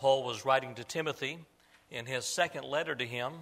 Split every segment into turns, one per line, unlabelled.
Paul was writing to Timothy in his second letter to him.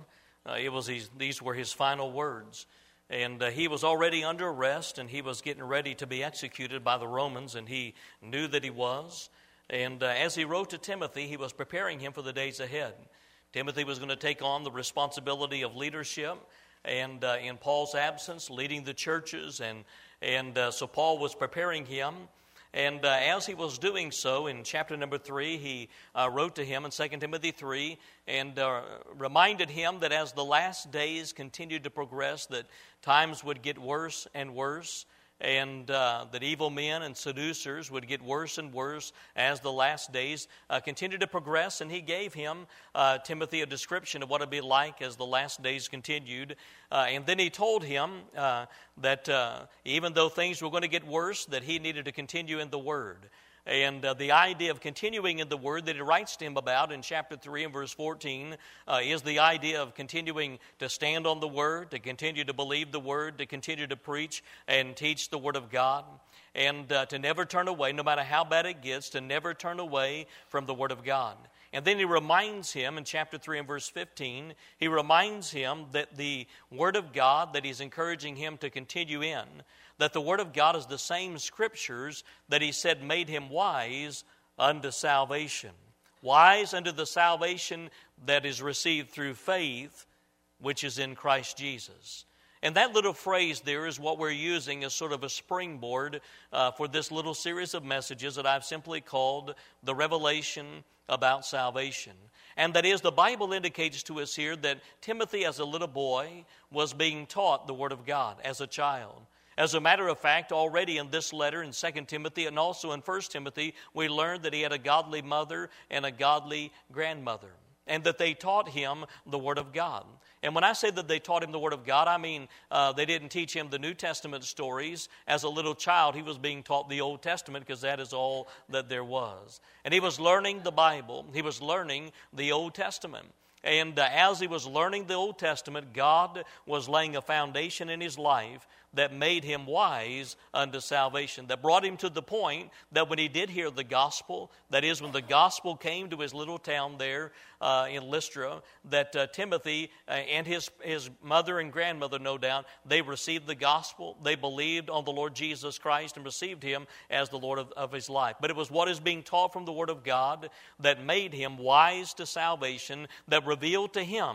These were his final words. And he was already under arrest, and he was getting ready to be executed by the Romans, and he knew that he was. And as he wrote to Timothy, he was preparing him for the days ahead. Timothy was going to take on the responsibility of leadership, and in Paul's absence, leading the churches. And so Paul was preparing him. And as he was doing so, in chapter number 3, he wrote to him in 2 Timothy 3 and reminded him that as the last days continued to progress, that times would get worse and worse, and that evil men and seducers would get worse and worse as the last days continued to progress. And he gave him, Timothy, a description of what it would be like as the last days continued. And then he told him that even though things were going to get worse, that he needed to continue in the Word. And the idea of continuing in the Word that he writes to him about in chapter 3 and verse 14 is the idea of continuing to stand on the Word, to continue to believe the Word, to continue to preach and teach the Word of God, and to never turn away, no matter how bad it gets, to never turn away from the Word of God. And then he reminds him in chapter 3 and verse 15, he reminds him that the Word of God that he's encouraging him to continue in, that the Word of God is the same Scriptures that he said made him wise unto salvation. Wise unto the salvation that is received through faith, which is in Christ Jesus. And that little phrase there is what we're using as sort of a springboard for this little series of messages that I've simply called the revelation about salvation. And that is, the Bible indicates to us here that Timothy as a little boy was being taught the Word of God as a child. As a matter of fact, already in this letter in 2 Timothy and also in 1 Timothy, we learned that he had a godly mother and a godly grandmother, and that they taught him the Word of God. And when I say that they taught him the Word of God, I mean they didn't teach him the New Testament stories. As a little child, he was being taught the Old Testament because that is all that there was. And he was learning the Bible. He was learning the Old Testament. And as he was learning the Old Testament, God was laying a foundation in his life that made him wise unto salvation, that brought him to the point that when he did hear the gospel, that is, when the gospel came to his little town there in Lystra, that Timothy and his mother and grandmother, no doubt, they received the gospel, they believed on the Lord Jesus Christ and received him as the Lord of his life. But it was what is being taught from the Word of God that made him wise to salvation, that revealed to him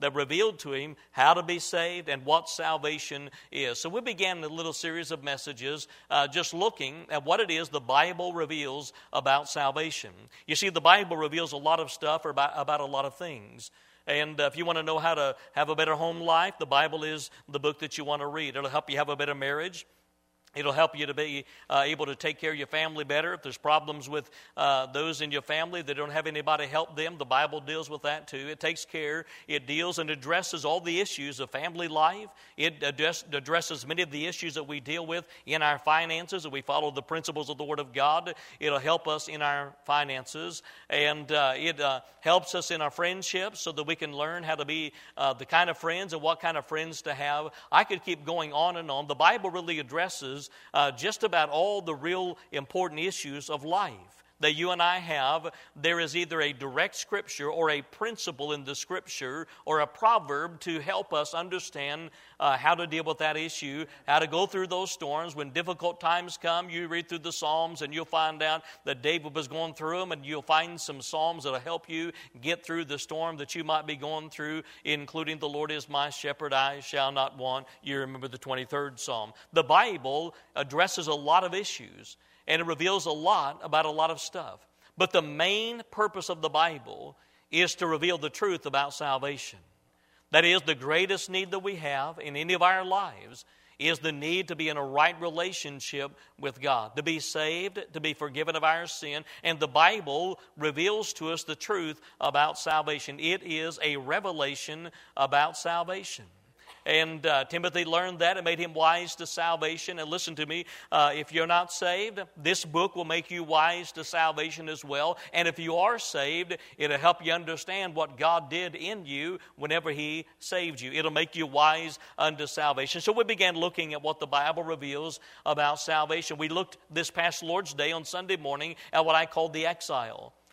how to be saved and what salvation is. So we began a little series of messages just looking at what it is the Bible reveals about salvation. You see, the Bible reveals a lot of stuff about a lot of things. And if you want to know how to have a better home life, the Bible is the book that you want to read. It'll help you have a better marriage. It'll help you to be able to take care of your family better. If there's problems with those in your family that don't have anybody help them, the Bible deals with that too. It takes care, it deals and addresses all the issues of family life. It addresses many of the issues that we deal with in our finances, and we follow the principles of the Word of God. It'll help us in our finances, and it helps us in our friendships so that we can learn how to be the kind of friends and what kind of friends to have. I could keep going on and on. The Bible really addresses just about all the real important issues of life that you and I have. There is either a direct scripture or a principle in the scripture or a proverb to help us understand how to deal with that issue, how to go through those storms. When difficult times come, you read through the Psalms and you'll find out that David was going through them, and you'll find some Psalms that will help you get through the storm that you might be going through, including the Lord is my shepherd, I shall not want. You remember the 23rd Psalm. The Bible addresses a lot of issues, and it reveals a lot about a lot of stuff. But the main purpose of the Bible is to reveal the truth about salvation. That is, the greatest need that we have in any of our lives is the need to be in a right relationship with God, to be saved, to be forgiven of our sin. And the Bible reveals to us the truth about salvation. It is a revelation about salvation. And Timothy learned that. It made him wise to salvation. And listen to me, if you're not saved, this book will make you wise to salvation as well. And if you are saved, it'll help you understand what God did in you whenever He saved you. It'll make you wise unto salvation. So we began looking at what the Bible reveals about salvation. We looked this past Lord's Day on Sunday morning at what I called the exile.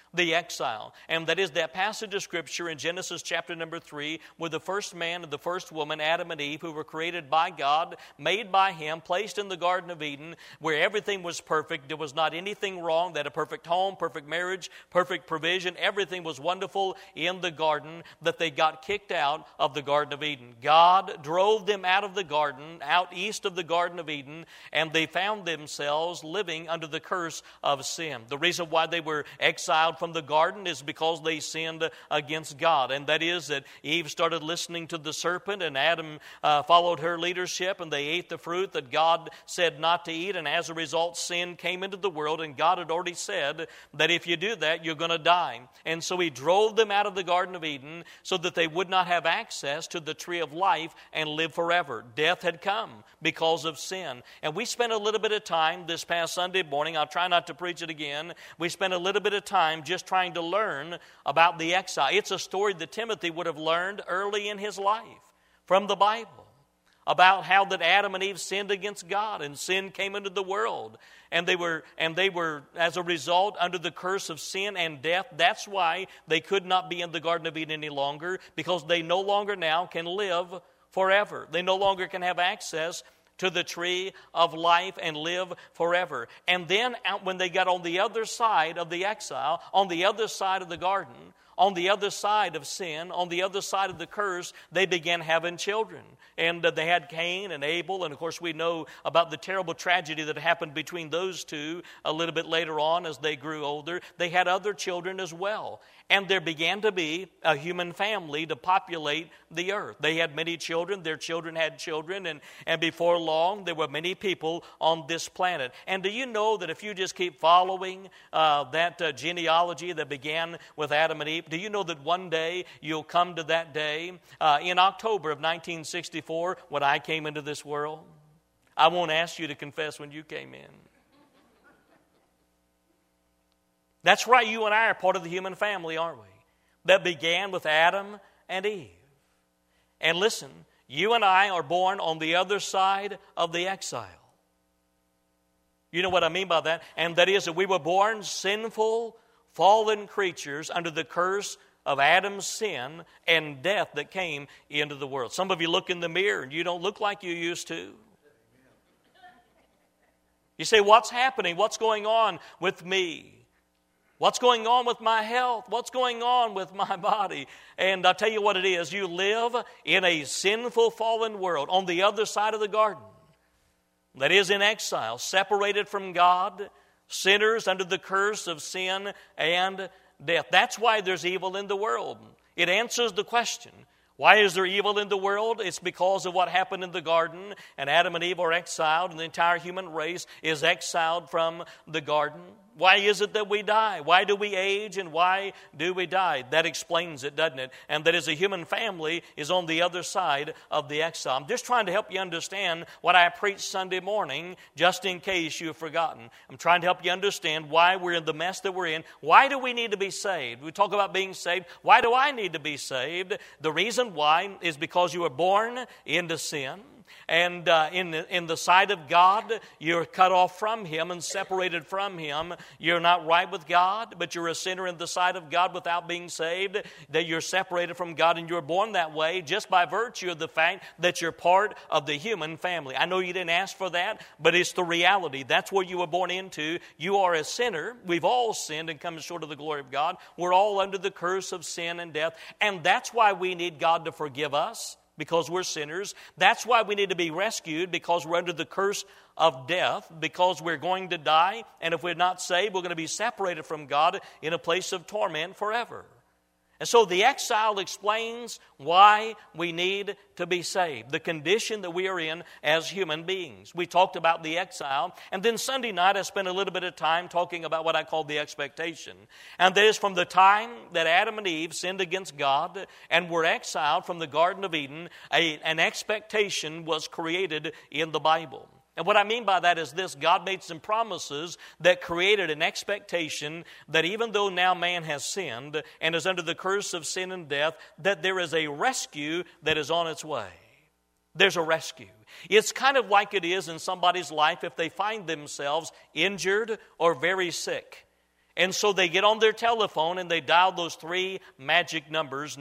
the exile. And that is that passage of Scripture in Genesis chapter number 3, where the first man and the first woman, Adam and Eve, who were created by God, made by Him, placed in the Garden of Eden, where everything was perfect. There was not anything wrong. They had a perfect home, perfect marriage, perfect provision. Everything was wonderful in the garden, that they got kicked out of the Garden of Eden. God drove them out of the garden, out east of the Garden of Eden, and they found themselves living under the curse of sin. The reason why they were exiled from the garden is because they sinned against God. And that is that Eve started listening to the serpent, and Adam followed her leadership, and they ate the fruit that God said not to eat. And as a result, sin came into the world, and God had already said that if you do that, you're going to die. And so He drove them out of the Garden of Eden so that they would not have access to the tree of life and live forever. Death had come because of sin. And we spent a little bit of time this past Sunday morning. I'll try not to preach it again. We spent a little bit of time just trying to learn about the exile. It's a story that Timothy would have learned early in his life from the Bible, about how that Adam and Eve sinned against God, and sin came into the world, and they were as a result under the curse of sin and death. That's why they could not be in the Garden of Eden any longer, because they no longer now can live forever. They no longer can have access to the tree of life and live forever. And then when they got on the other side of the exile, on the other side of the garden, on the other side of sin, on the other side of the curse, they began having children. And they had Cain and Abel, and of course we know about the terrible tragedy that happened between those two a little bit later on as they grew older. They had other children as well. And there began to be a human family to populate the earth. They had many children, their children had children, and before long there were many people on this planet. And do you know that if you just keep following that genealogy that began with Adam and Eve, do you know that one day you'll come to that day in October of 1964 when I came into this world? I won't ask you to confess when you came in. That's right, you and I are part of the human family, aren't we? That began with Adam and Eve. And listen, you and I are born on the other side of the exile. You know what I mean by that? And that is that we were born sinful, fallen creatures under the curse of Adam's sin and death that came into the world. Some of you look in the mirror and you don't look like you used to. You say, what's happening? What's going on with me? What's going on with my health? What's going on with my body? And I'll tell you what it is. You live in a sinful, fallen world on the other side of the garden. That is in exile, separated from God, sinners under the curse of sin and death. That's why there's evil in the world. It answers the question, why is there evil in the world? It's because of what happened in the garden, and Adam and Eve are exiled, and the entire human race is exiled from the garden. Why is it that we die? Why do we age, and why do we die? That explains it, doesn't it? And that is, a human family is on the other side of the exile. I'm just trying to help you understand what I preached Sunday morning, just in case you have forgotten. I'm trying to help you understand why we're in the mess that we're in. Why do we need to be saved? We talk about being saved. Why do I need to be saved? The reason why is because you were born into sin. And in the sight of God, you're cut off from Him and separated from Him. You're not right with God, but you're a sinner in the sight of God without being saved. That you're separated from God, and you're born that way just by virtue of the fact that you're part of the human family. I know you didn't ask for that, but it's the reality. That's where you were born into. You are a sinner. We've all sinned and come short of the glory of God. We're all under the curse of sin and death, and that's why we need God to forgive us, because we're sinners. That's why we need to be rescued, because we're under the curse of death, because we're going to die, and if we're not saved, we're going to be separated from God in a place of torment forever. And so the exile explains why we need to be saved, the condition that we are in as human beings. We talked about the exile, and then Sunday night I spent a little bit of time talking about what I call the expectation. And that is from the time that Adam and Eve sinned against God and were exiled from the Garden of Eden, an expectation was created in the Bible. And what I mean by that is this: God made some promises that created an expectation that even though now man has sinned and is under the curse of sin and death, that there is a rescue that is on its way. There's a rescue. It's kind of like it is in somebody's life if they find themselves injured or very sick. And so they get on their telephone and they dial those 3 magic numbers,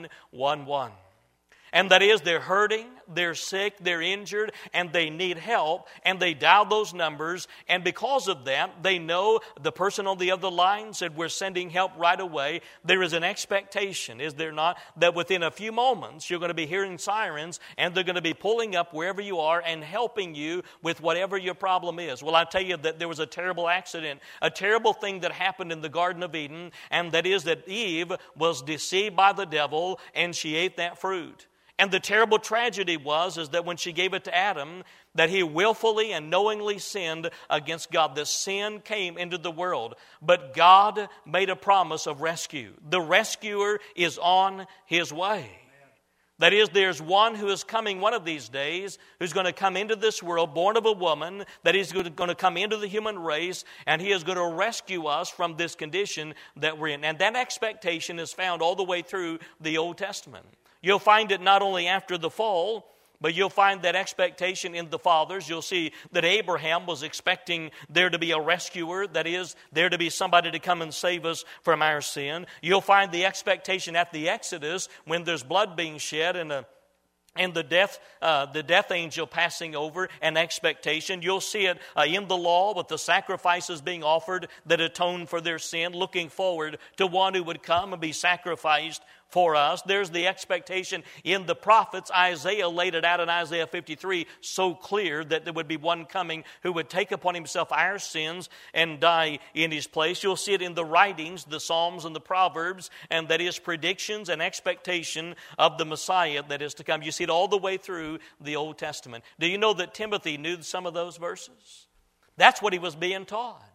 911. And that is, they're hurting, they're sick, they're injured, and they need help. And they dial those numbers. And because of that, they know the person on the other line said, we're sending help right away. There is an expectation, is there not, that within a few moments you're going to be hearing sirens and they're going to be pulling up wherever you are and helping you with whatever your problem is. Well, I tell you that there was a terrible accident, a terrible thing that happened in the Garden of Eden, and that is that Eve was deceived by the devil and she ate that fruit. And the terrible tragedy is that when she gave it to Adam, that he willfully and knowingly sinned against God. The sin came into the world, but God made a promise of rescue. The rescuer is on his way. That is, there's one who is coming one of these days, who's going to come into this world, born of a woman, that is going to come into the human race, and he is going to rescue us from this condition that we're in. And that expectation is found all the way through the Old Testament. You'll find it not only after the fall, but you'll find that expectation in the fathers. You'll see that Abraham was expecting there to be a rescuer, that is, there to be somebody to come and save us from our sin. You'll find the expectation at the Exodus when there's blood being shed and the death angel passing over, an expectation. You'll see it in the law with the sacrifices being offered that atone for their sin, looking forward to one who would come and be sacrificed for us. There's the expectation in the prophets. Isaiah laid it out in Isaiah 53 so clear that there would be one coming who would take upon himself our sins and die in his place. You'll see it in the writings, the Psalms and the Proverbs, and that is predictions and expectation of the Messiah that is to come. You see it all the way through the Old Testament. Do you know that Timothy knew some of those verses? That's what he was being taught.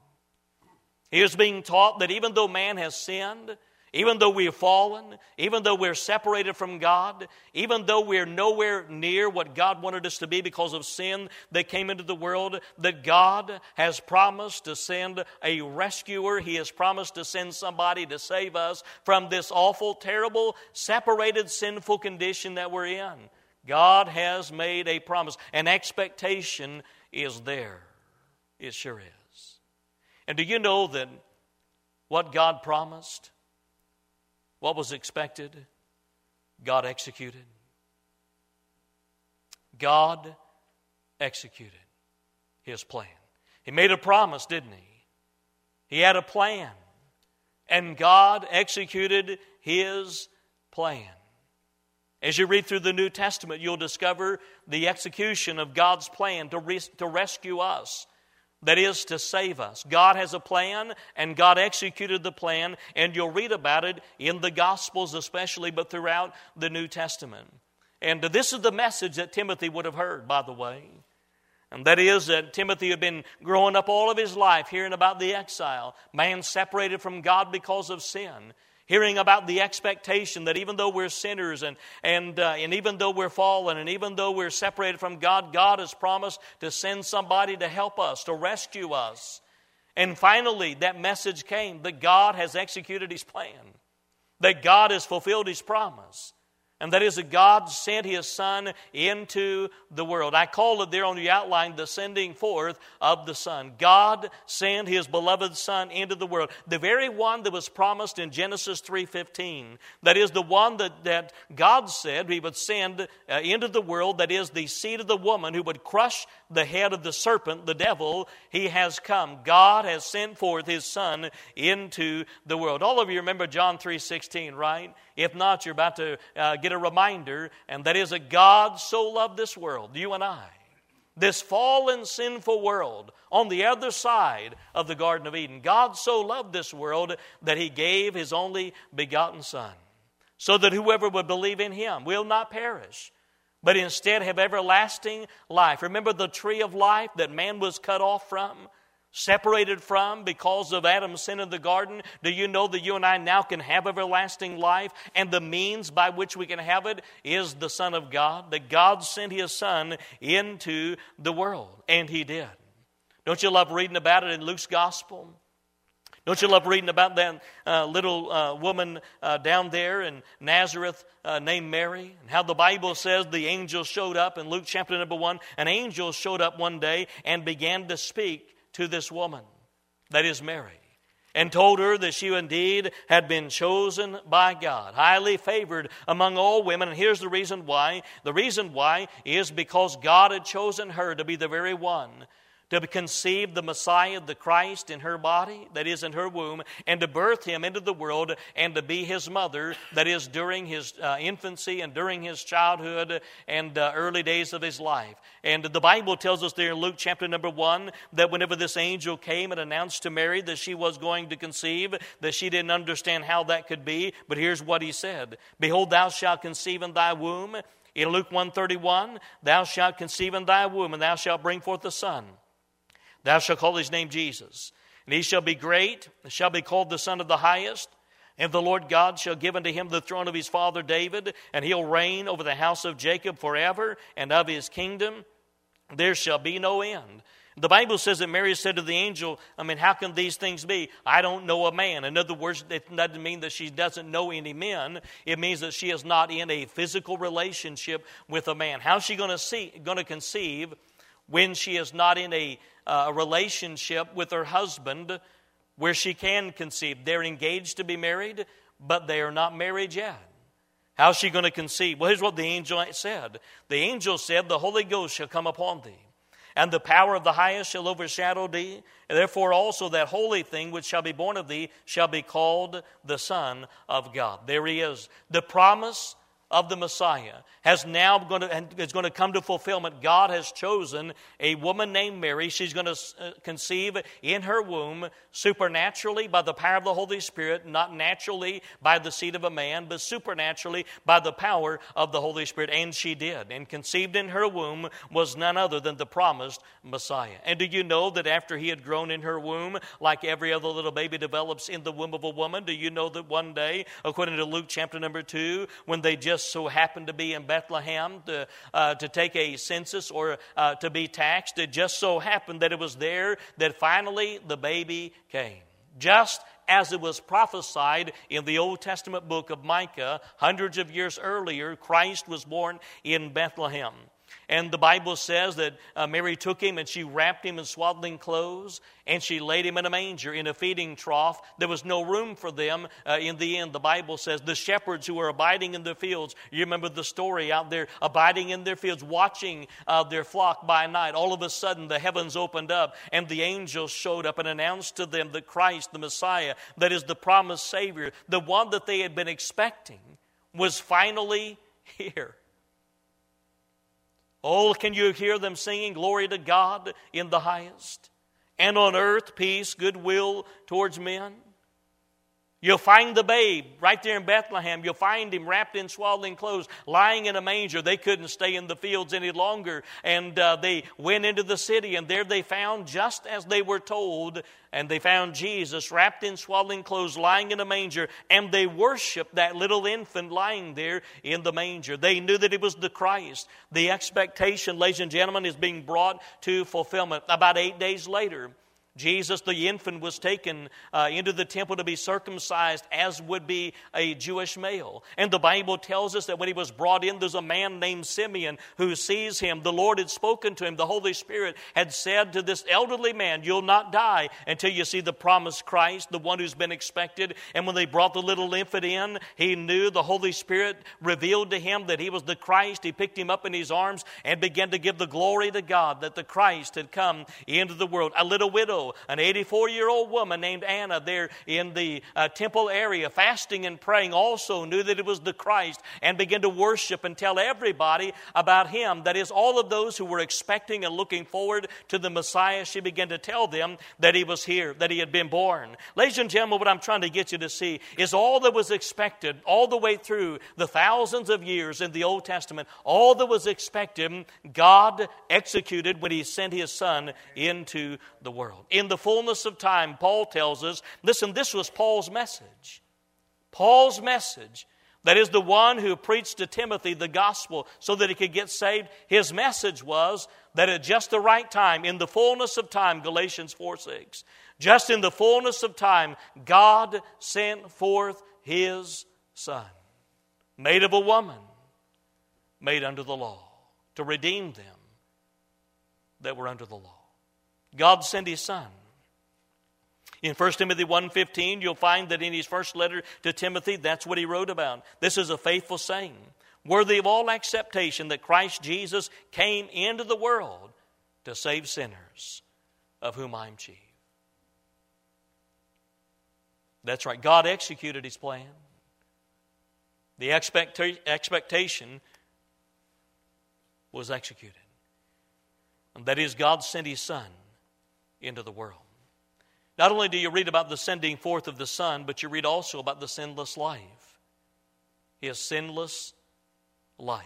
He was being taught that even though man has sinned, even though we have fallen, even though we're separated from God, even though we're nowhere near what God wanted us to be because of sin that came into the world, that God has promised to send a rescuer. He has promised to send somebody to save us from this awful, terrible, separated, sinful condition that we're in. God has made a promise. An expectation is there. It sure is. And do you know that what God promised, what was expected, God executed? God executed His plan. He made a promise, didn't He? He had a plan. And God executed His plan. As you read through the New Testament, you'll discover the execution of God's plan to rescue us. That is, to save us. God has a plan, and God executed the plan, and you'll read about it in the Gospels especially, but throughout the New Testament. And this is the message that Timothy would have heard, by the way. And that is that Timothy had been growing up all of his life hearing about the exile, man separated from God because of sin. Hearing about the expectation that even though we're sinners and even though we're fallen and even though we're separated from God, God has promised to send somebody to help us, to rescue us. And finally, that message came that God has executed His plan, that God has fulfilled His promise. And that is that God sent His Son into the world. I call it there on the outline, the sending forth of the Son. God sent His beloved Son into the world. The very one that was promised in Genesis 3:15. That is the one that God said He would send into the world. That is the seed of the woman who would crush the head of the serpent, the devil. He has come. God has sent forth His Son into the world. All of you remember John 3:16, right? If not, you're about to get a reminder, and that is that God so loved this world, you and I, this fallen, sinful world on the other side of the Garden of Eden. God so loved this world that He gave His only begotten Son, so that whoever would believe in Him will not perish, but instead have everlasting life. Remember the tree of life that man was cut off from? Separated from because of Adam's sin in the garden. Do you know that you and I now can have everlasting life? And the means by which we can have it is the Son of God. That God sent His Son into the world. And He did. Don't you love reading about it in Luke's Gospel? Don't you love reading about that little woman down there in Nazareth named Mary? And how the Bible says the angel showed up in Luke chapter number 1. An angel showed up one day and began to speak to this woman, that is Mary. and told her that she indeed had been chosen by God, highly favored among all women. And here's the reason why. The reason why is because God had chosen her to be the very one to conceive the Messiah, the Christ, in her body, that is in her womb, and to birth him into the world, and to be his mother, that is during his infancy and during his childhood and early days of his life. And the Bible tells us there in Luke chapter number 1 that whenever this angel came and announced to Mary that she was going to conceive, that she didn't understand how that could be, but here's what he said: "Behold, thou shalt conceive in thy womb." In Luke 1:31, "Thou shalt conceive in thy womb, and thou shalt bring forth a son. Thou shalt call his name Jesus, and he shall be great, and shall be called the Son of the Highest. And the Lord God shall give unto him the throne of his father David, and he'll reign over the house of Jacob forever, and of his kingdom there shall be no end." The Bible says that Mary said to the angel, how can these things be? I don't know a man. In other words, it doesn't mean that she doesn't know any men. It means that she is not in a physical relationship with a man. How's she going to conceive when she is not in a relationship with her husband where she can conceive? They're engaged to be married, but they are not married yet. How's she going to conceive? Well, here's what the angel said. The angel said, "The Holy Ghost shall come upon thee, and the power of the highest shall overshadow thee. And therefore also that holy thing which shall be born of thee shall be called the Son of God." There he is. The promise of the Messiah is going to come to fulfillment. God has chosen a woman named Mary. She's going to conceive in her womb supernaturally by the power of the Holy Spirit, not naturally by the seed of a man, but supernaturally by the power of the Holy Spirit. And she did. And conceived in her womb was none other than the promised Messiah. And do you know that after he had grown in her womb, like every other little baby develops in the womb of a woman, do you know that one day, according to Luke chapter number 2, when they just so happened to be in Bethlehem to take a census or to be taxed, it just so happened that it was there that finally the baby came. Just as it was prophesied in the Old Testament book of Micah, hundreds of years earlier, Christ was born in Bethlehem. And the Bible says that Mary took him and she wrapped him in swaddling clothes and she laid him in a manger, in a feeding trough. There was no room for them in the end. The Bible says the shepherds who were abiding in the fields, you remember the story out there, abiding in their fields, watching their flock by night. All of a sudden the heavens opened up and the angels showed up and announced to them that Christ, the Messiah, that is the promised Savior, the one that they had been expecting, was finally here. Oh, can you hear them singing, "Glory to God in the highest, and on earth peace, goodwill towards men"? You'll find the babe right there in Bethlehem. You'll find him wrapped in swaddling clothes, lying in a manger. They couldn't stay in the fields any longer, and they went into the city, and there they found, just as they were told, and they found Jesus wrapped in swaddling clothes, lying in a manger, and they worshiped that little infant lying there in the manger. They knew that it was the Christ. The expectation, ladies and gentlemen, is being brought to fulfillment. About 8 days later, Jesus, the infant, was taken into the temple to be circumcised, as would be a Jewish male. And the Bible tells us that when he was brought in, there's a man named Simeon who sees him. The Lord had spoken to him. The Holy Spirit had said to this elderly man, "You'll not die until you see the promised Christ, the one who's been expected." And when they brought the little infant in, he knew, the Holy Spirit revealed to him that he was the Christ. He picked him up in his arms and began to give the glory to God that the Christ had come into the world. A little widow, an 84-year-old woman named Anna, there in the temple area, fasting and praying, also knew that it was the Christ and began to worship and tell everybody about him. That is, all of those who were expecting and looking forward to the Messiah, she began to tell them that he was here, that he had been born. Ladies and gentlemen, what I'm trying to get you to see is all that was expected all the way through the thousands of years in the Old Testament, all that was expected, God executed when he sent his Son into the world. In the fullness of time, Paul tells us, listen, this was Paul's message. Paul's message, that is the one who preached to Timothy the gospel so that he could get saved. His message was that at just the right time, in the fullness of time, Galatians 4:6, just in the fullness of time, God sent forth his Son, made of a woman, made under the law, to redeem them that were under the law. God sent his Son. In 1 Timothy 1:15, you'll find that in his first letter to Timothy, that's what he wrote about. This is a faithful saying, worthy of all acceptation, that Christ Jesus came into the world to save sinners, of whom I am chief. That's right. God executed his plan. The expectation was executed. And that is, God sent his Son into the world. Not only do you read about the sending forth of the Son, but you read also about the sinless life. His sinless life.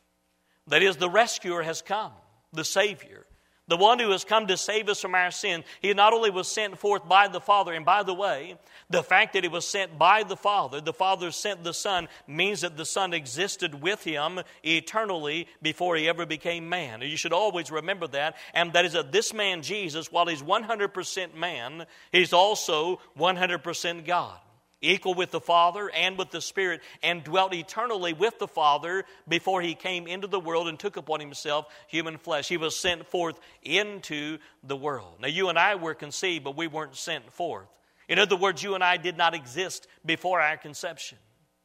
That is, the rescuer has come, the Savior. The one who has come to save us from our sin. He not only was sent forth by the Father, and by the way, the fact that he was sent by the Father sent the Son, means that the Son existed with him eternally before he ever became man. You should always remember that. And that is that this man, Jesus, while he's 100% man, he's also 100% God. Equal with the Father and with the Spirit, and dwelt eternally with the Father before he came into the world and took upon himself human flesh. He was sent forth into the world. Now, you and I were conceived, but we weren't sent forth. In other words, you and I did not exist before our conception.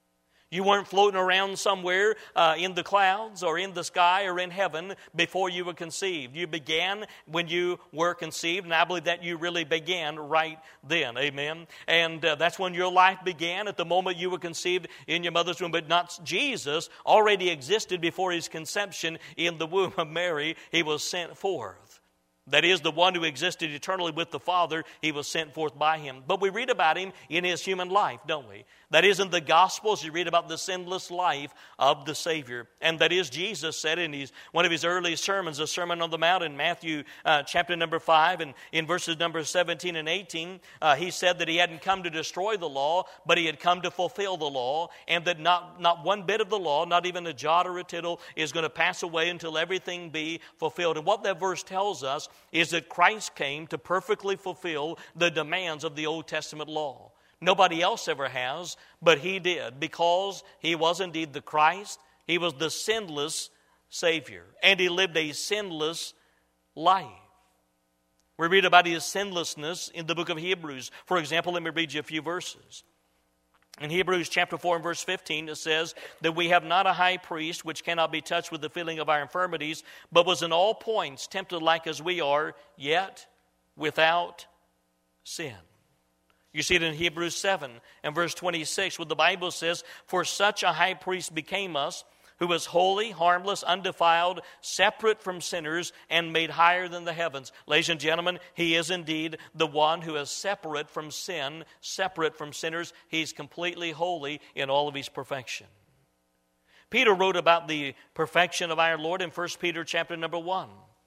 You weren't floating around somewhere in the clouds or in the sky or in heaven before you were conceived. You began when you were conceived, and I believe that you really began right then. Amen. And that's when your life began, at the moment you were conceived in your mother's womb. But not Jesus already existed before his conception in the womb of Mary. He was sent forth. That is, the one who existed eternally with the Father, he was sent forth by him. But we read about him in his human life, don't we? That is, in the Gospels, you read about the sinless life of the Savior. And that is, Jesus said in one of his early sermons, the Sermon on the Mount in Matthew chapter number 5, and in verses number 17 and 18, he said that he hadn't come to destroy the law, but he had come to fulfill the law, and that not one bit of the law, not even a jot or a tittle, is going to pass away until everything be fulfilled. And what that verse tells us is that Christ came to perfectly fulfill the demands of the Old Testament law. Nobody else ever has, but he did, because he was indeed the Christ. He was the sinless Savior, and he lived a sinless life. We read about his sinlessness in the book of Hebrews. For example, let me read you a few verses. In Hebrews chapter 4 and verse 15, it says that we have not a high priest which cannot be touched with the feeling of our infirmities, but was in all points tempted like as we are, yet without sin. You see it in Hebrews 7 and verse 26, where the Bible says, for such a high priest became us, who is holy, harmless, undefiled, separate from sinners, and made higher than the heavens. Ladies and gentlemen, he is indeed the one who is separate from sin, separate from sinners. He's completely holy in all of his perfection. Peter wrote about the perfection of our Lord in 1 Peter chapter number 1.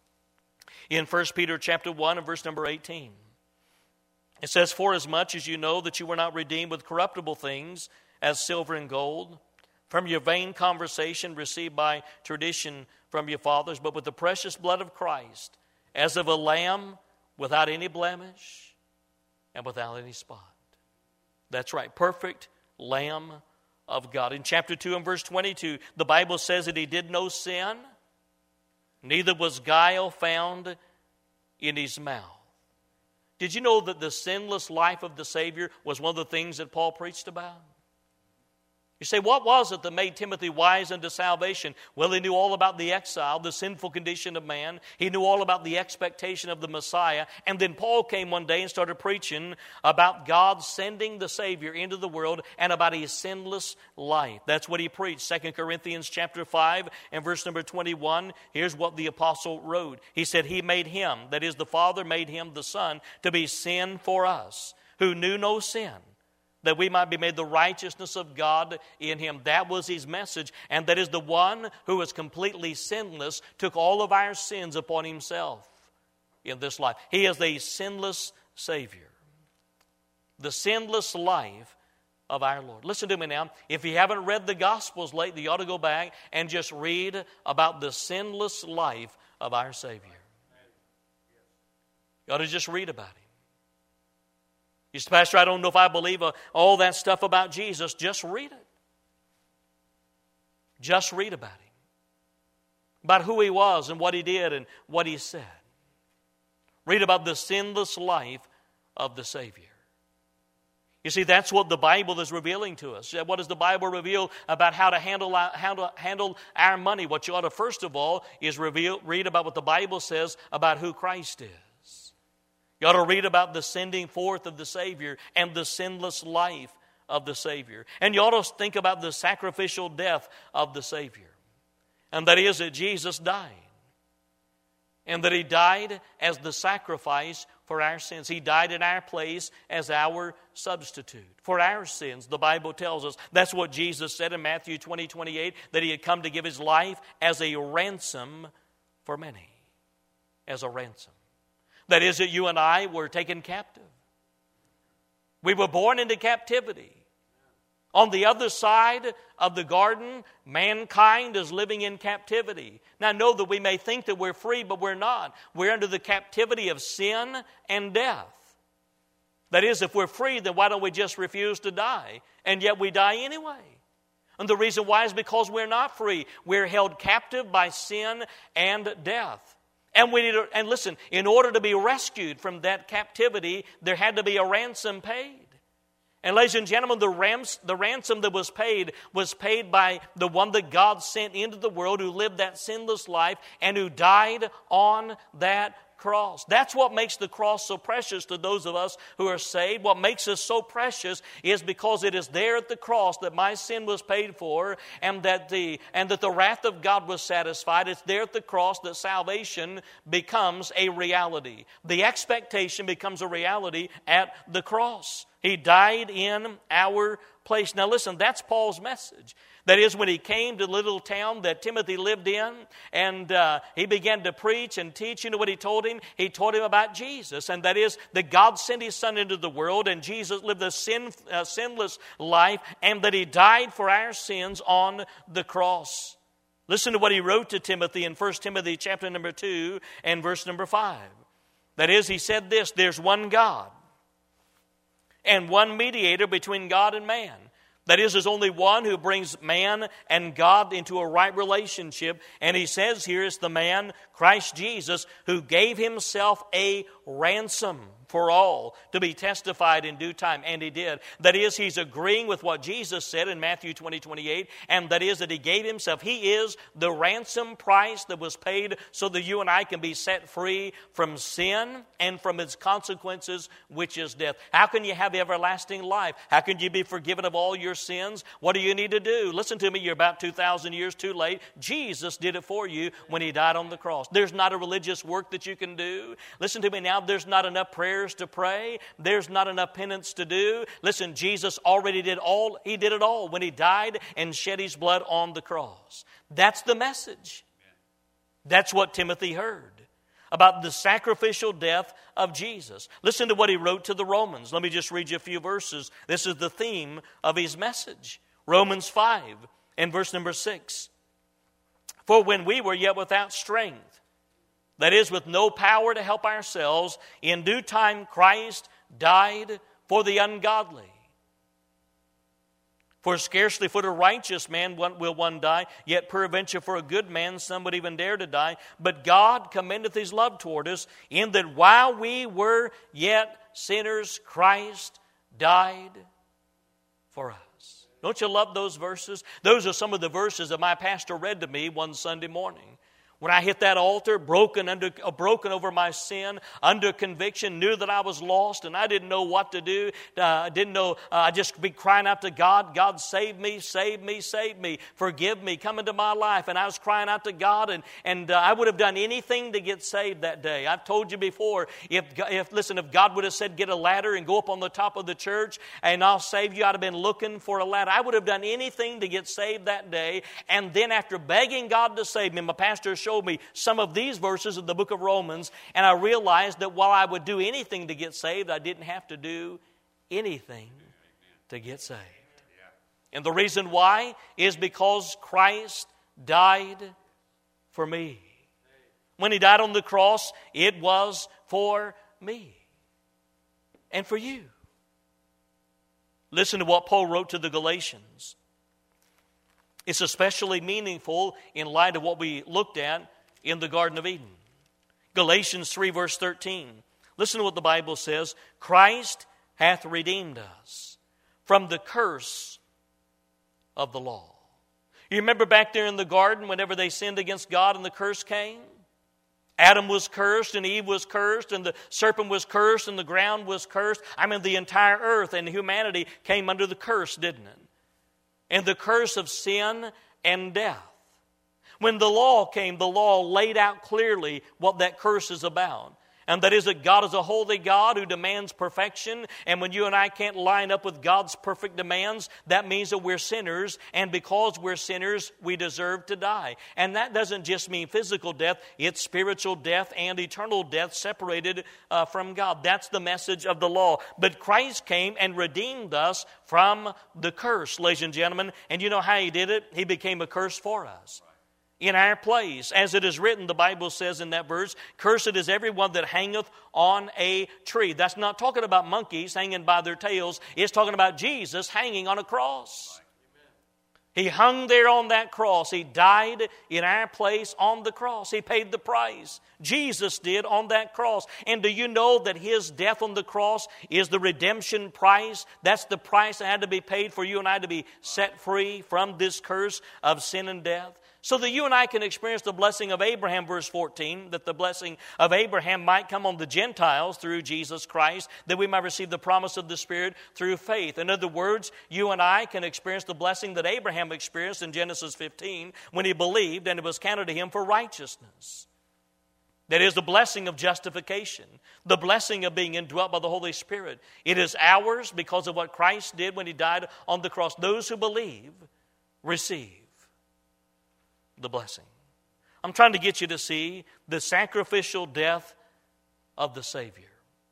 In 1 Peter chapter 1 and verse number 18. It says, for as much as you know that you were not redeemed with corruptible things, as silver and gold, from your vain conversation received by tradition from your fathers, but with the precious blood of Christ, as of a lamb without any blemish and without any spot. That's right, perfect Lamb of God. In chapter 2 and verse 22, the Bible says that he did no sin, neither was guile found in his mouth. Did you know that the sinless life of the Savior was one of the things that Paul preached about? You say, what was it that made Timothy wise unto salvation? Well, he knew all about the exile, the sinful condition of man. He knew all about the expectation of the Messiah. And then Paul came one day and started preaching about God sending the Savior into the world and about his sinless life. That's what he preached. 2 Corinthians chapter 5 and verse number 21. Here's what the apostle wrote. He said, he made him, that is the Father made him, the Son, to be sin for us, who knew no sin, that we might be made the righteousness of God in him. That was his message. And that is the one who is completely sinless, took all of our sins upon himself in this life. He is a sinless Savior. The sinless life of our Lord. Listen to me now. If you haven't read the Gospels lately, you ought to go back and just read about the sinless life of our Savior. You ought to just read about him. You say, Pastor, I don't know if I believe all that stuff about Jesus. Just read it. Just read about him. About who he was and what he did and what he said. Read about the sinless life of the Savior. You see, that's what the Bible is revealing to us. What does the Bible reveal about how to handle our money? What you ought to first of all is read about what the Bible says about who Christ is. You ought to read about the sending forth of the Savior and the sinless life of the Savior. And you ought to think about the sacrificial death of the Savior. And that is that Jesus died. And that He died as the sacrifice for our sins. He died in our place as our substitute. For our sins, the Bible tells us. That's what Jesus said in Matthew 20:28, that He had come to give His life as a ransom for many. As a ransom. That is, that you and I were taken captive. We were born into captivity. On the other side of the garden, mankind is living in captivity. Now, know that we may think that we're free, but we're not. We're under the captivity of sin and death. That is, if we're free, then why don't we just refuse to die? And yet we die anyway. And the reason why is because we're not free. We're held captive by sin and death. And listen, in order to be rescued from that captivity, there had to be a ransom paid. And ladies and gentlemen, the ransom that was paid by the one that God sent into the world, who lived that sinless life and who died on that cross. That's what makes the cross so precious to those of us who are saved. What makes us so precious is because it is there at the cross that my sin was paid for, and that the wrath of God was satisfied. It's there at the cross that salvation becomes a reality. The expectation becomes a reality at the cross. He died in our place. Now listen, that's Paul's message. That is, when he came to the little town that Timothy lived in, and he began to preach and teach, you know what he told him? He told him about Jesus, and that is that God sent His Son into the world, and Jesus lived a sinless life, and that He died for our sins on the cross. Listen to what he wrote to Timothy in 1 Timothy chapter number 2 and verse number 5. That is, he said this, there's one God and one mediator between God and man. That is, there's only one who brings man and God into a right relationship. And he says here it's the man, Christ Jesus, who gave Himself a ransom for all to be testified in due time. And He did. That is, he's agreeing with what Jesus said in Matthew 20:28. And that is that He gave Himself. He is the ransom price that was paid so that you and I can be set free from sin and from its consequences, which is death. How can you have everlasting life? How can you be forgiven of all your sins? What do you need to do? Listen to me, you're about 2,000 years too late. Jesus did it for you when He died on the cross. There's not a religious work that you can do. Listen to me now, there's not enough prayers to pray. There's not enough penance to do. Listen, Jesus already did all. He did it all when He died and shed His blood on the cross. That's the message. That's what Timothy heard about the sacrificial death of Jesus. Listen to what he wrote to the Romans. Let me just read you a few verses. This is the theme of his message. Romans 5 and verse number 6. For when we were yet without strength, that is, with no power to help ourselves, in due time Christ died for the ungodly. For scarcely for the righteous man will one die, yet peradventure for a good man some would even dare to die. But God commendeth His love toward us, in that while we were yet sinners, Christ died for us. Don't you love those verses? Those are some of the verses that my pastor read to me one Sunday morning. When I hit that altar, broken over my sin, under conviction, knew that I was lost and I didn't know what to do. I just be crying out to God, God, save me, save me, save me. Forgive me, come into my life. And I was crying out to God, and I would have done anything to get saved that day. I've told you before, if God would have said, get a ladder and go up on the top of the church and I'll save you, I'd have been looking for a ladder. I would have done anything to get saved that day. And then after begging God to save me, my pastor showed me some of these verses in the book of Romans, and I realized that while I would do anything to get saved, I didn't have to do anything to get saved. And the reason why is because Christ died for me. When He died on the cross, it was for me and for you. Listen to what Paul wrote to the Galatians. It's especially meaningful in light of what we looked at in the Garden of Eden. Galatians 3 verse 13. Listen to what the Bible says. Christ hath redeemed us from the curse of the law. You remember back there in the garden whenever they sinned against God and the curse came? Adam was cursed and Eve was cursed and the serpent was cursed and the ground was cursed. I mean, the entire earth and humanity came under the curse, didn't it? And the curse of sin and death. When the law came, the law laid out clearly what that curse is about. And that is that God is a holy God who demands perfection. And when you and I can't line up with God's perfect demands, that means that we're sinners. And because we're sinners, we deserve to die. And that doesn't just mean physical death. It's spiritual death and eternal death separated from God. That's the message of the law. But Christ came and redeemed us from the curse, ladies and gentlemen. And you know how He did it? He became a curse for us. In our place. As it is written, the Bible says in that verse, cursed is everyone that hangeth on a tree. That's not talking about monkeys hanging by their tails. It's talking about Jesus hanging on a cross. He hung there on that cross. He died in our place on the cross. He paid the price. Jesus did on that cross. And do you know that His death on the cross is the redemption price? That's the price that had to be paid for you and I to be set free from this curse of sin and death. So that you and I can experience the blessing of Abraham, verse 14, that the blessing of Abraham might come on the Gentiles through Jesus Christ, that we might receive the promise of the Spirit through faith. In other words, you and I can experience the blessing that Abraham experienced in Genesis 15 when he believed and it was counted to him for righteousness. That is the blessing of justification, the blessing of being indwelt by the Holy Spirit. It is ours because of what Christ did when He died on the cross. Those who believe receive the blessing. I'm trying to get you to see the sacrificial death of the Savior.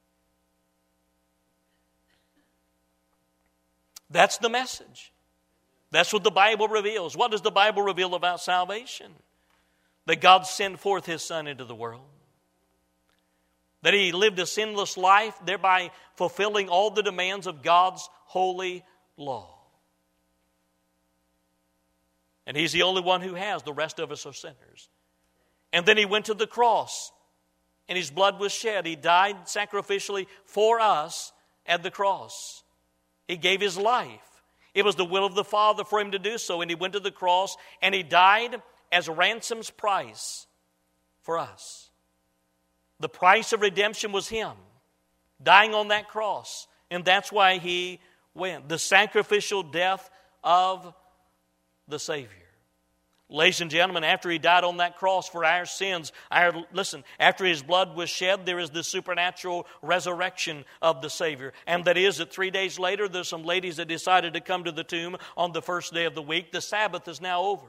That's the message. That's what the Bible reveals. What does the Bible reveal about salvation? That God sent forth His Son into the world. That He lived a sinless life, thereby fulfilling all the demands of God's holy law. And He's the only one who has. The rest of us are sinners. And then He went to the cross. And His blood was shed. He died sacrificially for us at the cross. He gave His life. It was the will of the Father for Him to do so. And He went to the cross and He died as ransom's price for us. The price of redemption was Him dying on that cross. And that's why He went. The sacrificial death of the Savior. Ladies and gentlemen, after He died on that cross for our sins, after His blood was shed, there is the supernatural resurrection of the Savior. And that is that 3 days later, there's some ladies that decided to come to the tomb on the first day of the week. The Sabbath is now over.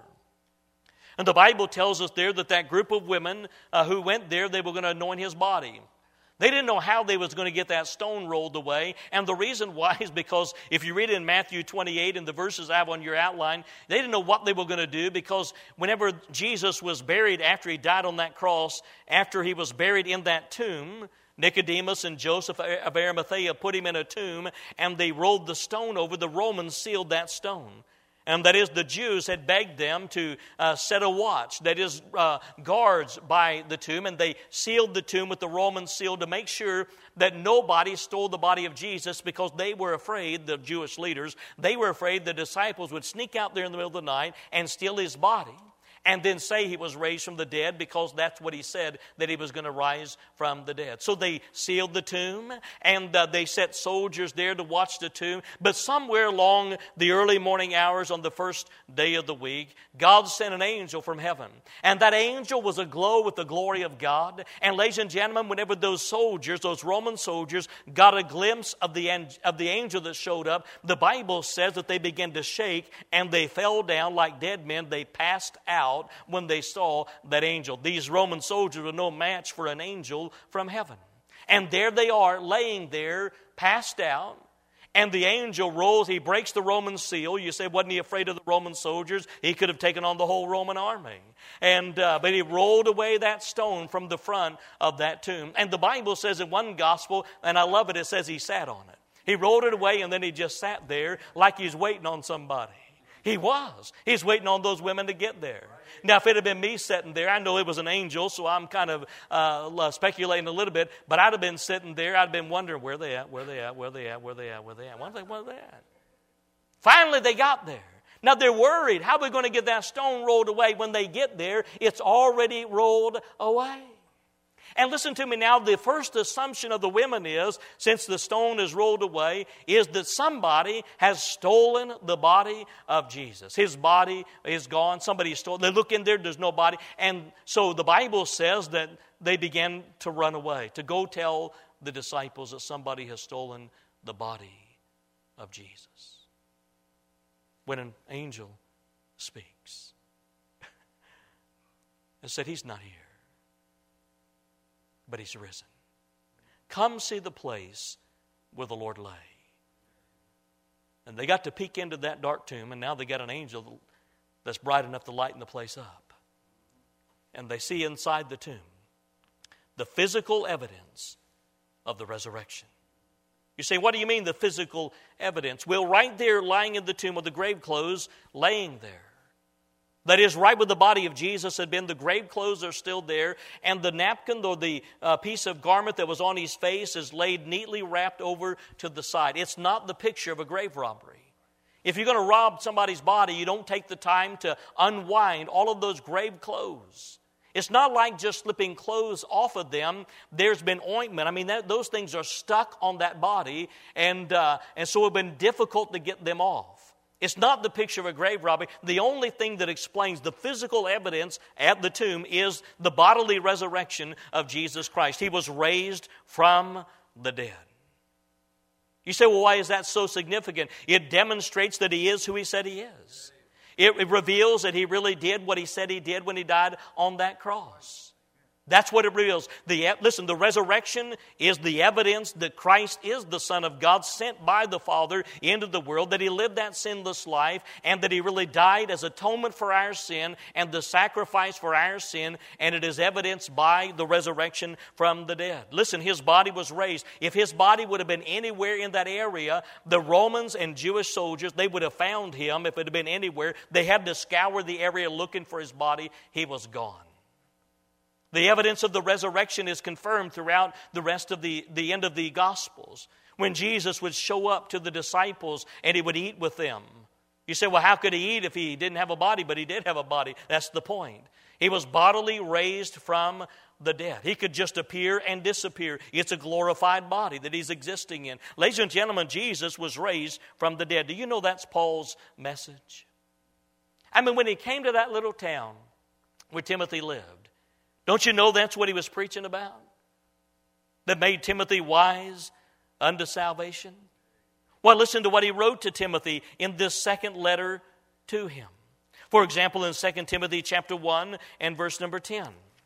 And the Bible tells us there that group of women who went there, they were going to anoint His body. They didn't know how they was going to get that stone rolled away. And the reason why is because if you read in Matthew 28 and the verses I have on your outline, they didn't know what they were going to do, because whenever Jesus was buried after He died on that cross, after He was buried in that tomb, Nicodemus and Joseph of Arimathea put Him in a tomb and they rolled the stone over. The Romans sealed that stone. And that is, the Jews had begged them to set a watch, that is, guards by the tomb, and they sealed the tomb with the Roman seal to make sure that nobody stole the body of Jesus, because they were afraid, the Jewish leaders, they were afraid the disciples would sneak out there in the middle of the night and steal His body. And then say He was raised from the dead, because that's what He said, that He was going to rise from the dead. So they sealed the tomb, and they set soldiers there to watch the tomb. But somewhere along the early morning hours on the first day of the week, God sent an angel from heaven. And that angel was aglow with the glory of God. And ladies and gentlemen, whenever those soldiers, those Roman soldiers, got a glimpse of the angel that showed up, the Bible says that they began to shake and they fell down like dead men. They passed out when they saw that angel. These Roman soldiers were no match for an angel from heaven. And there they are, laying there, passed out. And the angel rolls, he breaks the Roman seal. You say, wasn't he afraid of the Roman soldiers? He could have taken on the whole Roman army. But he rolled away that stone from the front of that tomb. And the Bible says in one gospel, and I love it, it says He sat on it. He rolled it away and then He just sat there like He's waiting on somebody. He was. He's waiting on those women to get there. Now, if it had been me sitting there, I know it was an angel, so I'm kind of speculating a little bit, but I'd have been sitting there, I'd have been wondering, where they at, where they at, where they at, where they at, where they at, where they at. Finally, they got there. Now, they're worried. How are we going to get that stone rolled away? When they get there, it's already rolled away. And listen to me now, the first assumption of the women is, since the stone is rolled away, is that somebody has stolen the body of Jesus. His body is gone. Somebody stole it. They look in there, there's no body. And so the Bible says that they began to run away, to go tell the disciples that somebody has stolen the body of Jesus. When an angel speaks and said, He's not here, but He's risen. Come see the place where the Lord lay. And they got to peek into that dark tomb, and now they got an angel that's bright enough to lighten the place up. And they see inside the tomb the physical evidence of the resurrection. You say, what do you mean the physical evidence? Well, right there lying in the tomb with the grave clothes laying there. That is, right where the body of Jesus had been, the grave clothes are still there, and the napkin or the piece of garment that was on his face is laid neatly wrapped over to the side. It's not the picture of a grave robbery. If you're going to rob somebody's body, you don't take the time to unwind all of those grave clothes. It's not like just slipping clothes off of them. There's been ointment. I mean, those things are stuck on that body, and so it's been difficult to get them off. It's not the picture of a grave robbery. The only thing that explains the physical evidence at the tomb is the bodily resurrection of Jesus Christ. He was raised from the dead. You say, well, why is that so significant? It demonstrates that He is who He said He is. It reveals that He really did what He said He did when He died on that cross. That's what it reveals. Listen, the resurrection is the evidence that Christ is the Son of God, sent by the Father into the world, that He lived that sinless life, and that He really died as atonement for our sin and the sacrifice for our sin, and it is evidenced by the resurrection from the dead. Listen, His body was raised. If His body would have been anywhere in that area, the Romans and Jewish soldiers, they would have found Him if it had been anywhere. They had to scour the area looking for His body. He was gone. The evidence of the resurrection is confirmed throughout the rest of the end of the Gospels. When Jesus would show up to the disciples and He would eat with them. You say, well, how could He eat if He didn't have a body? But He did have a body. That's the point. He was bodily raised from the dead. He could just appear and disappear. It's a glorified body that He's existing in. Ladies and gentlemen, Jesus was raised from the dead. Do you know that's Paul's message? I mean, when he came to that little town where Timothy lived, don't you know that's what he was preaching about? That made Timothy wise unto salvation? Well, listen to what he wrote to Timothy in this second letter to him. For example, in 2 Timothy chapter 1 and verse number 10.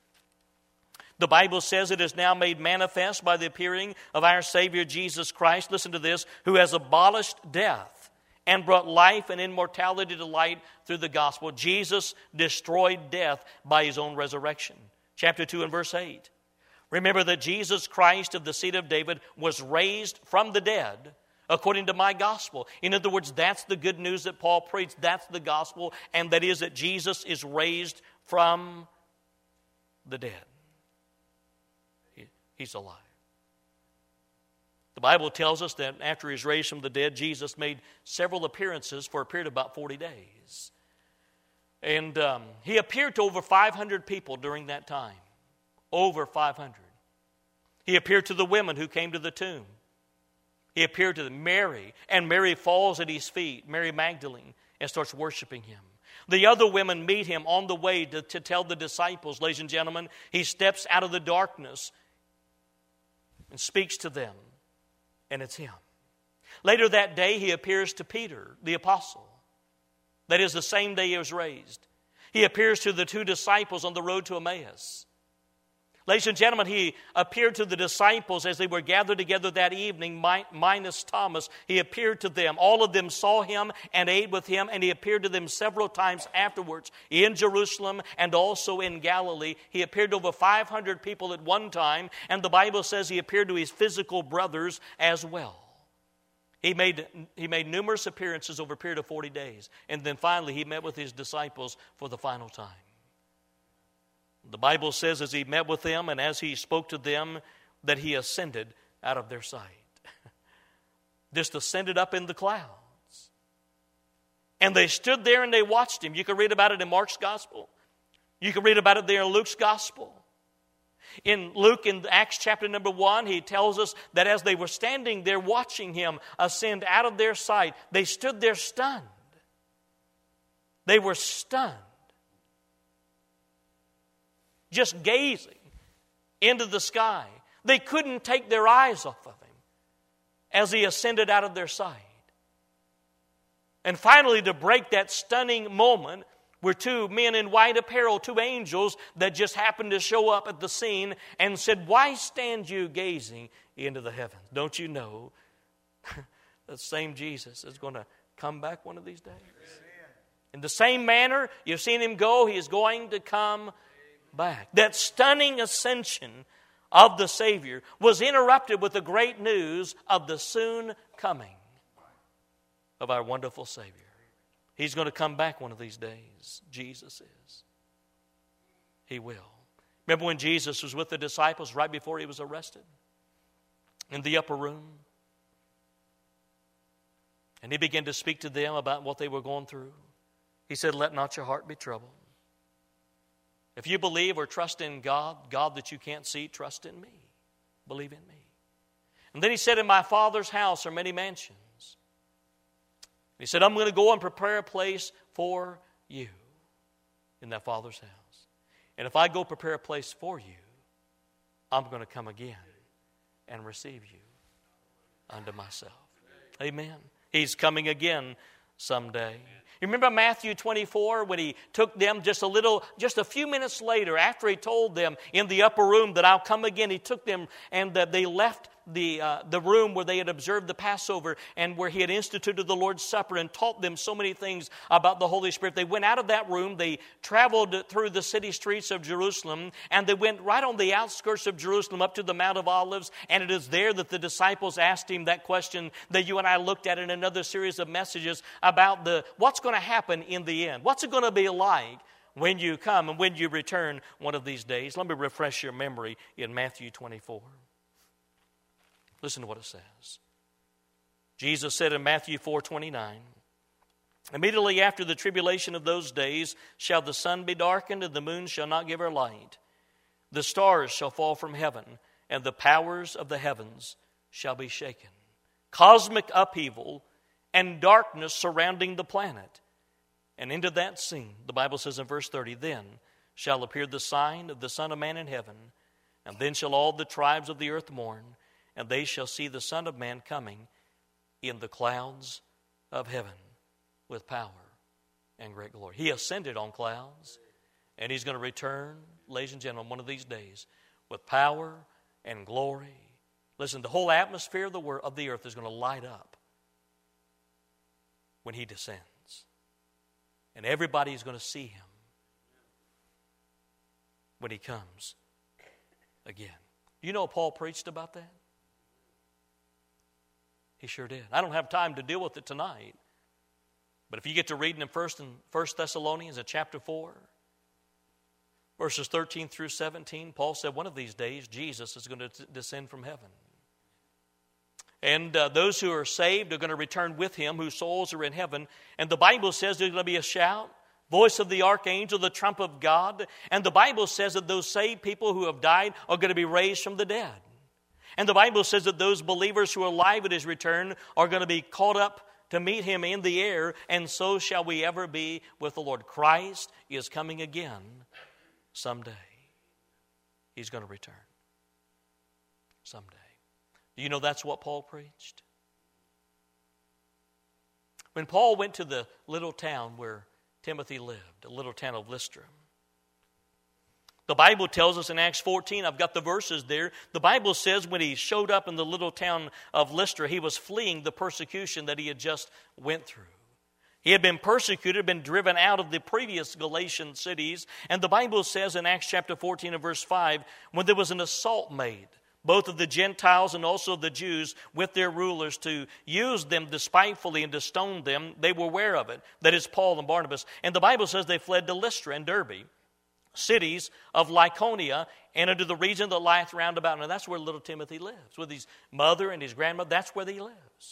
The Bible says it is now made manifest by the appearing of our Savior Jesus Christ, listen to this, who has abolished death and brought life and immortality to light through the gospel. Jesus destroyed death by His own resurrection. Chapter 2 and verse 8. Remember that Jesus Christ of the seed of David was raised from the dead according to my gospel. In other words, that's the good news that Paul preached. That's the gospel, and that is that Jesus is raised from the dead. He's alive. The Bible tells us that after He was raised from the dead, Jesus made several appearances for a period of about 40 days. And He appeared to over 500 people during that time. Over 500. He appeared to the women who came to the tomb. He appeared to Mary, and Mary falls at His feet, Mary Magdalene, and starts worshiping Him. The other women meet Him on the way to tell the disciples, ladies and gentlemen, He steps out of the darkness and speaks to them, and it's Him. Later that day, He appears to Peter, the apostle. That is the same day He was raised. He appears to the two disciples on the road to Emmaus. Ladies and gentlemen, He appeared to the disciples as they were gathered together that evening, minus Thomas. He appeared to them. All of them saw Him and ate with Him, and He appeared to them several times afterwards in Jerusalem and also in Galilee. He appeared to over 500 people at one time, and the Bible says He appeared to His physical brothers as well. He made numerous appearances over a period of 40 days. And then finally, He met with His disciples for the final time. The Bible says as He met with them and as He spoke to them, that He ascended out of their sight. Just ascended up in the clouds. And they stood there and they watched him. You can read about it in Mark's gospel. You can read about it there in Luke's gospel. In Luke, in Acts chapter number 1, he tells us that as they were standing there watching him ascend out of their sight, they stood there stunned. They were stunned. Just gazing into the sky. They couldn't take their eyes off of him as he ascended out of their sight. And finally, to break that stunning moment, were two men in white apparel, two angels that just happened to show up at the scene and said, "Why stand you gazing into the heavens? Don't you know the same Jesus is going to come back one of these days?" In the same manner, you've seen him go, he is going to come back. That stunning ascension of the Savior was interrupted with the great news of the soon coming of our wonderful Savior. He's going to come back one of these days. Jesus is. He will. Remember when Jesus was with the disciples right before he was arrested? In the upper room. And he began to speak to them about what they were going through. He said, "Let not your heart be troubled. If you believe or trust in God, God that you can't see, trust in me. Believe in me." And then he said, "In my Father's house are many mansions." He said, "I'm going to go and prepare a place for you in that Father's house. And if I go prepare a place for you, I'm going to come again and receive you unto myself." Amen. He's coming again someday. You remember Matthew 24 when he took them just a few minutes later after he told them in the upper room that I'll come again. He took them and that they left the room where they had observed the Passover and where he had instituted the Lord's Supper and taught them so many things about the Holy Spirit. They went out of that room, they traveled through the city streets of Jerusalem, and they went right on the outskirts of Jerusalem up to the Mount of Olives, and it is there that the disciples asked him that question that you and I looked at in another series of messages about what's going to happen in the end. What's it going to be like when you come and when you return one of these days? Let me refresh your memory in Matthew 24. Listen to what it says. Jesus said in Matthew 4:29, "Immediately after the tribulation of those days shall the sun be darkened, and the moon shall not give her light. The stars shall fall from heaven, and the powers of the heavens shall be shaken." Cosmic upheaval and darkness surrounding the planet. And into that scene, the Bible says in verse 30, "Then shall appear the sign of the Son of Man in heaven, and then shall all the tribes of the earth mourn, and they shall see the Son of Man coming in the clouds of heaven with power and great glory." He ascended on clouds, and he's going to return, ladies and gentlemen, one of these days with power and glory. Listen, the whole atmosphere of the earth is going to light up when he descends. And everybody is going to see him when he comes again. You know Paul preached about that? He sure did. I don't have time to deal with it tonight. But if you get to reading in 1 Thessalonians in chapter 4, verses 13 through 17, Paul said one of these days Jesus is going to descend from heaven. And those who are saved are going to return with him, whose souls are in heaven. And the Bible says there's going to be a shout, voice of the archangel, the trump of God. And the Bible says that those saved people who have died are going to be raised from the dead. And the Bible says that those believers who are alive at his return are going to be caught up to meet him in the air, and so shall we ever be with the Lord. Christ is coming again someday. He's going to return someday. Do you know that's what Paul preached? When Paul went to the little town where Timothy lived, a little town of Lystra, the Bible tells us in Acts 14, I've got the verses there. The Bible says when he showed up in the little town of Lystra, he was fleeing the persecution that he had just went through. He had been persecuted, been driven out of the previous Galatian cities. And the Bible says in Acts chapter 14 and verse 5, when there was an assault made, both of the Gentiles and also the Jews with their rulers to use them despitefully and to stone them, they were aware of it. That is Paul and Barnabas. And the Bible says they fled to Lystra and Derbe, cities of Lycaonia, and into the region that lieth round about. And that's where little Timothy lives, with his mother and his grandmother. That's where he lives,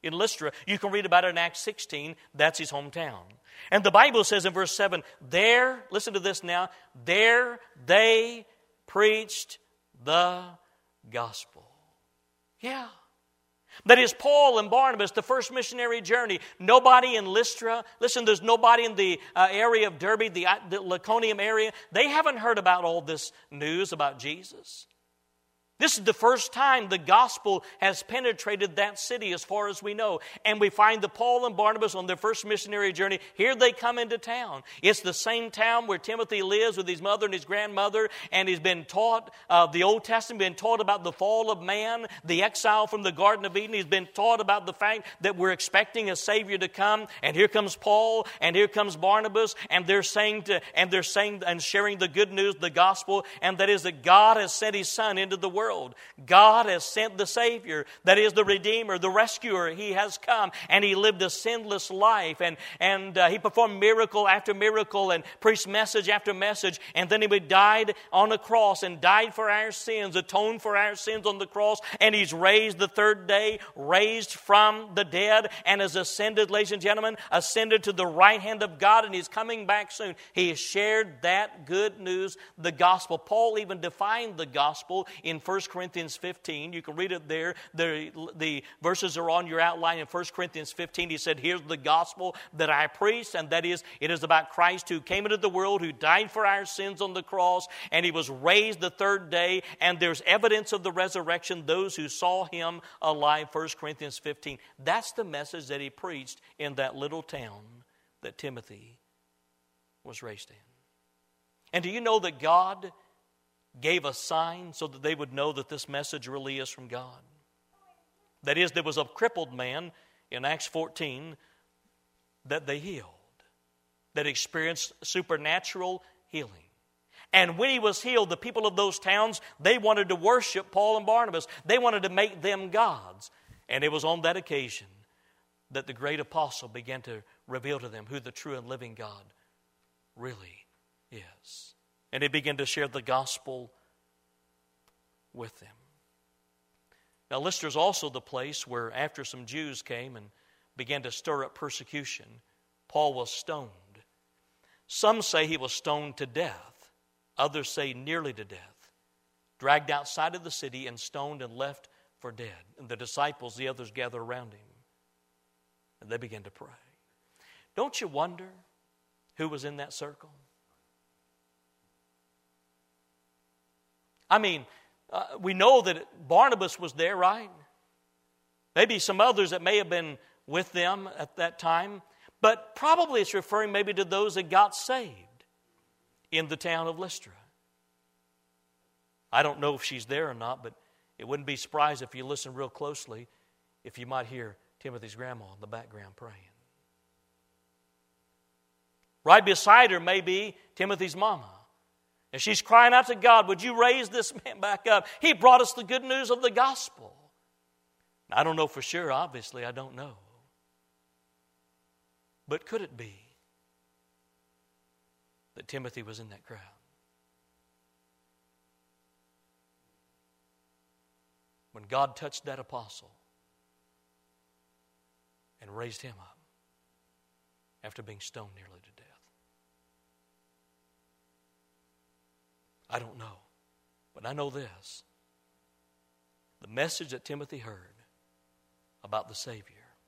in Lystra. You can read about it in Acts 16. That's his hometown. And the Bible says in verse 7, there, listen to this now, there they preached the gospel. Yeah. That is Paul and Barnabas, the first missionary journey. Nobody in Lystra. Listen, there's nobody in the area of Derbe, the Lycaonium area. They haven't heard about all this news about Jesus. This is the first time the gospel has penetrated that city as far as we know. And we find that Paul and Barnabas on their first missionary journey, here they come into town. It's the same town where Timothy lives with his mother and his grandmother, and he's been taught the Old Testament, been taught about the fall of man, the exile from the Garden of Eden. He's been taught about the fact that we're expecting a Savior to come. And here comes Paul, and here comes Barnabas, and they're saying and sharing the good news, the gospel, and that is that God has sent His Son into the world. God has sent the Savior, that is the Redeemer, the Rescuer. He has come, and He lived a sinless life, and He performed miracle after miracle and preached message after message, and then He died on a cross and died for our sins, atoned for our sins on the cross, and He's raised the third day, raised from the dead, and has ascended, ladies and gentlemen, ascended to the right hand of God, and He's coming back soon. He has shared that good news, the gospel. Paul even defined the gospel in 1 Corinthians 15. You can read it there. The verses are on your outline in 1 Corinthians 15. He said, here's the gospel that I preached, and that is, it is about Christ who came into the world, who died for our sins on the cross, and He was raised the third day, and there's evidence of the resurrection, those who saw Him alive, 1 Corinthians 15. That's the message that he preached in that little town that Timothy was raised in. And do you know that God gave a sign so that they would know that this message really is from God? That is, there was a crippled man in Acts 14 that they healed, that experienced supernatural healing. And when he was healed, the people of those towns, they wanted to worship Paul and Barnabas. They wanted to make them gods. And it was on that occasion that the great apostle began to reveal to them who the true and living God really is. And he began to share the gospel with them. Now, Lystra is also the place where, after some Jews came and began to stir up persecution, Paul was stoned. Some say he was stoned to death. Others say nearly to death. Dragged outside of the city and stoned and left for dead. And the disciples, the others, gathered around him. And they began to pray. Don't you wonder who was in that circle? I mean, we know that Barnabas was there, right? Maybe some others that may have been with them at that time. But probably it's referring maybe to those that got saved in the town of Lystra. I don't know if she's there or not, but it wouldn't be surprised if you listen real closely if you might hear Timothy's grandma in the background praying. Right beside her may be Timothy's mama. And she's crying out to God, would you raise this man back up? He brought us the good news of the gospel. I don't know for sure, obviously, I don't know. But could it be that Timothy was in that crowd? When God touched that apostle and raised him up after being stoned nearly to death. I don't know, but I know this. The message that Timothy heard about the Savior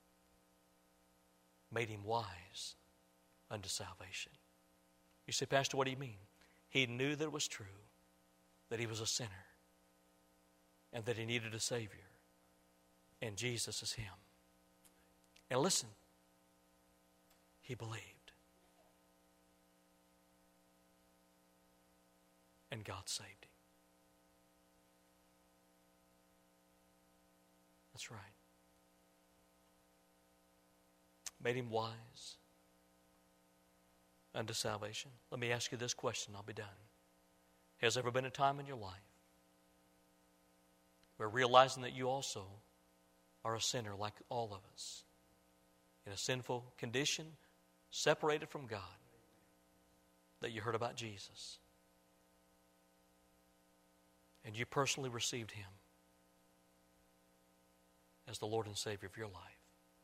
made him wise unto salvation. You say, Pastor, what do you mean? He knew that it was true, that he was a sinner, and that he needed a Savior, and Jesus is him. And listen, he believed. And God saved him. That's right. Made him wise unto salvation. Let me ask you this question, I'll be done. Has there ever been a time in your life where realizing that you also are a sinner like all of us, in a sinful condition, separated from God, that you heard about Jesus? And you personally received him as the Lord and Savior of your life.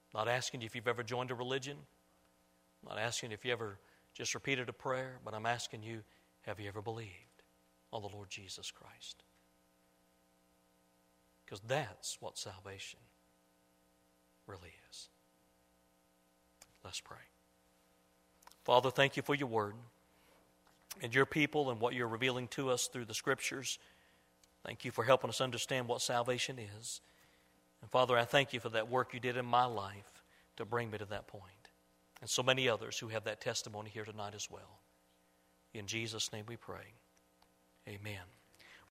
Not asking you if you've ever joined a religion. Not asking if you ever just repeated a prayer, but I'm asking you, have you ever believed on the Lord Jesus Christ? Because that's what salvation really is. Let's pray. Father, thank you for your word and your people and what you're revealing to us through the Scriptures. Thank you for helping us understand what salvation is. And Father, I thank you for that work you did in my life to bring me to that point. And so many others who have that testimony here tonight as well. In Jesus' name we pray. Amen.